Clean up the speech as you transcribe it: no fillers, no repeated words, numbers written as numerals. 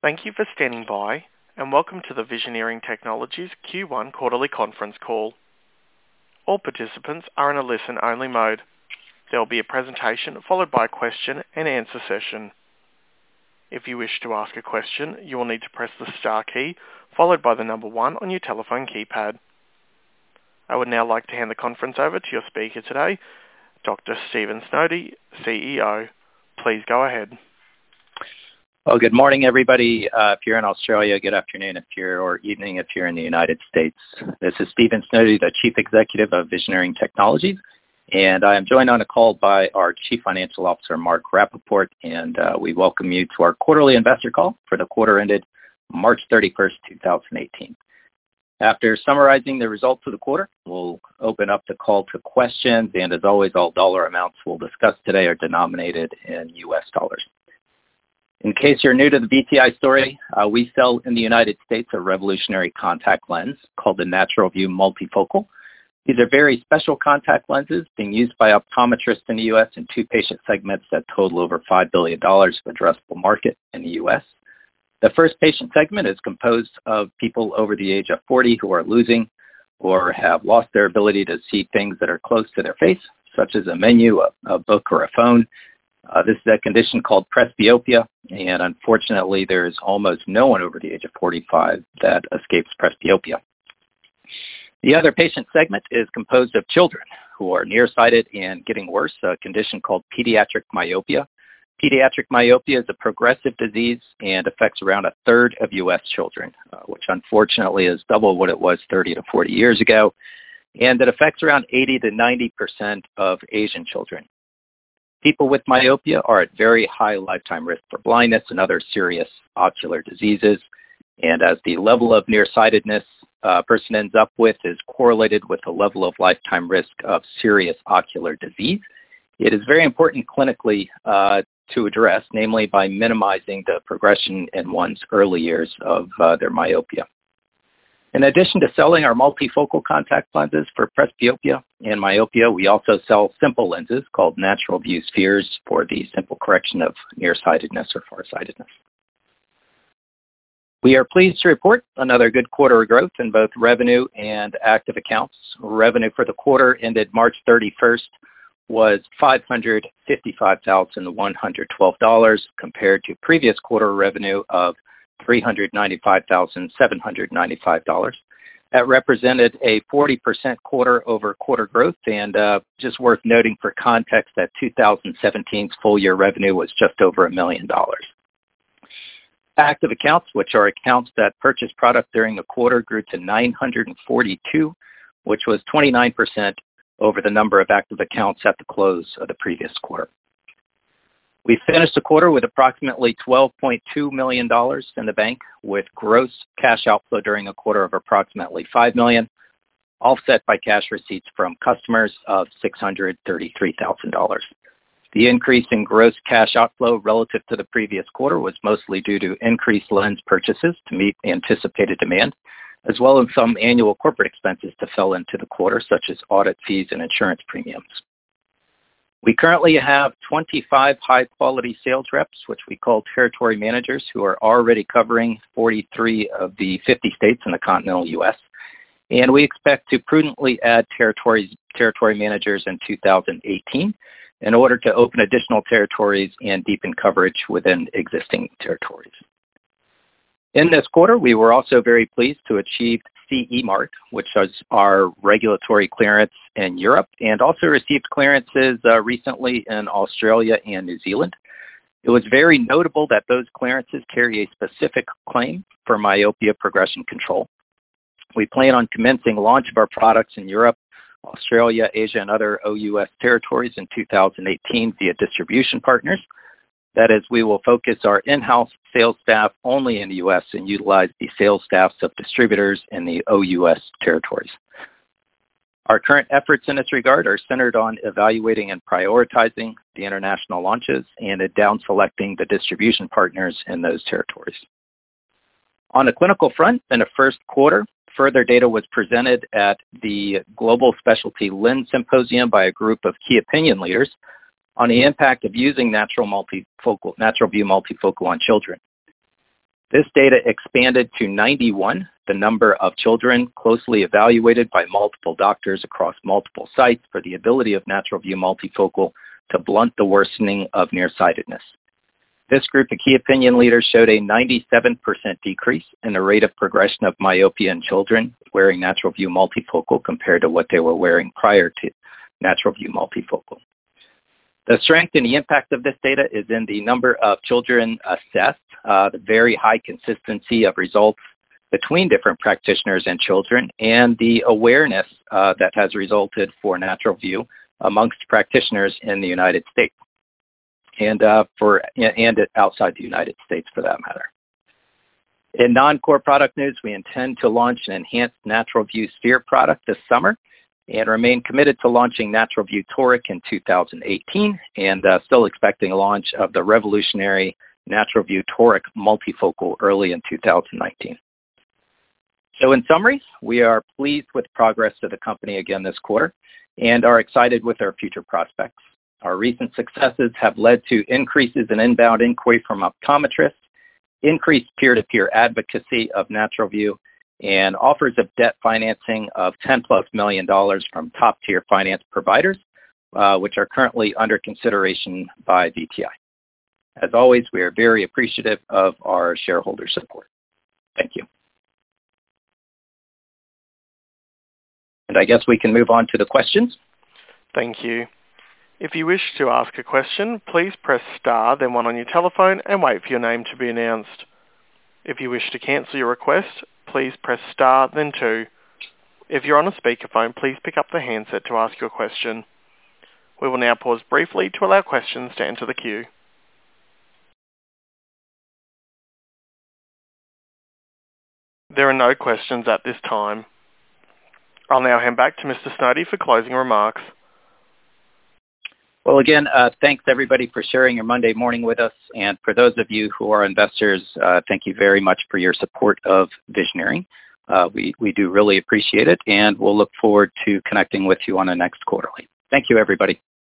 Thank you for standing by, and welcome to the Visioneering Technologies Q1 quarterly conference call. All participants are in a listen-only mode. There will be a presentation followed by a question and answer session. If you wish to ask a question, you will need to press the star key followed by the number 1 on your telephone keypad. I would now like to hand the conference over to your speaker today, Dr. Stephen Snowdy, CEO. Please go ahead. Well, good morning, everybody. If you're in Australia, good afternoon or evening if you're in the United States. This is Stephen Snowdy, the Chief Executive of Visioneering Technologies, and I am joined on a call by our Chief Financial Officer, Mark Rappaport, and we welcome you to our quarterly investor call for the quarter ended March 31st, 2018. After summarizing the results of the quarter, we'll open up the call to questions, and as always, all dollar amounts we'll discuss today are denominated in U.S. dollars. In case you're new to the VTI story, we sell in the United States a revolutionary contact lens called the NaturalView Multifocal. These are very special contact lenses being used by optometrists in the U.S. in 2 patient segments that total over $5 billion of addressable market in the U.S. The first patient segment is composed of people over the age of 40 who are losing or have lost their ability to see things that are close to their face, such as a menu, a book, or a phone. This is a condition called presbyopia, and unfortunately, there is almost no one over the age of 45 that escapes presbyopia. The other patient segment is composed of children who are nearsighted and getting worse, a condition called pediatric myopia. Pediatric myopia is a progressive disease and affects around a third of U.S. children, which unfortunately is double what it was 30 to 40 years ago, and it affects around 80 to 90% of Asian children. People with myopia are at very high lifetime risk for blindness and other serious ocular diseases. And as the level of nearsightedness a person ends up with is correlated with the level of lifetime risk of serious ocular disease, it is very important clinically to address, namely by minimizing the progression in one's early years of their myopia. In addition to selling our multifocal contact lenses for presbyopia and myopia, we also sell simple lenses called NaturalView Spheres for the simple correction of nearsightedness or farsightedness. We are pleased to report another good quarter of growth in both revenue and active accounts. Revenue for the quarter ended March 31st was $555,112 compared to previous quarter revenue of $395,795. That represented a 40% quarter-over-quarter growth, and just worth noting for context that 2017's full-year revenue was just over $1 million. Active accounts, which are accounts that purchase product during the quarter, grew to 942, which was 29% over the number of active accounts at the close of the previous quarter. We finished the quarter with approximately $12.2 million in the bank, with gross cash outflow during the quarter of approximately $5 million, offset by cash receipts from customers of $633,000. The increase in gross cash outflow relative to the previous quarter was mostly due to increased lens purchases to meet anticipated demand, as well as some annual corporate expenses to fill into the quarter, such as audit fees and insurance premiums. We currently have 25 high-quality sales reps, which we call territory managers, who are already covering 43 of the 50 states in the continental U.S. And we expect to prudently add territory managers in 2018 in order to open additional territories and deepen coverage within existing territories. In this quarter, we were also very pleased to achieve CE mark, which is our regulatory clearance in Europe, and also received clearances recently in Australia and New Zealand. It was very notable that those clearances carry a specific claim for myopia progression control. We plan on commencing launch of our products in Europe, Australia, Asia, and other OUS territories in 2018 via distribution partners. That is, we will focus our in-house sales staff only in the U.S. and utilize the sales staffs of distributors in the OUS territories. Our current efforts in this regard are centered on evaluating and prioritizing the international launches and down selecting the distribution partners in those territories. On the clinical front, in the first quarter, further data was presented at the Global Specialty Lens Symposium by a group of key opinion leaders on the impact of using NaturalView Multifocal on children. This data expanded to 91, the number of children closely evaluated by multiple doctors across multiple sites for the ability of NaturalView multifocal to blunt the worsening of nearsightedness. This group of key opinion leaders showed a 97% decrease in the rate of progression of myopia in children wearing NaturalView multifocal compared to what they were wearing prior to NaturalView multifocal. The strength and the impact of this data is in the number of children assessed, the very high consistency of results between different practitioners and children, and the awareness that has resulted for NaturalView amongst practitioners in the United States and outside the United States for that matter. In non-core product news, we intend to launch an enhanced NaturalView Sphere product this summer and remain committed to launching NaturalView Toric in 2018 and still expecting a launch of the revolutionary NaturalView Toric multifocal early in 2019. So in summary, we are pleased with progress of the company again this quarter and are excited with our future prospects. Our recent successes have led to increases in inbound inquiry from optometrists, increased peer-to-peer advocacy of NaturalView, and offers of debt financing of $10+ million from top-tier finance providers, which are currently under consideration by VTI. As always, we are very appreciative of our shareholder support. Thank you. And I guess we can move on to the questions. Thank you. If you wish to ask a question, please press star, then 1 on your telephone and wait for your name to be announced. If you wish to cancel your request, please press star, then 2. If you're on a speakerphone, please pick up the handset to ask your question. We will now pause briefly to allow questions to enter the queue. There are no questions at this time. I'll now hand back to Mr. Snowdy for closing remarks. Well, again, thanks everybody for sharing your Monday morning with us. And for those of you who are investors, thank you very much for your support of Visioneering. We do really appreciate it, and we'll look forward to connecting with you on the next quarterly. Thank you, everybody.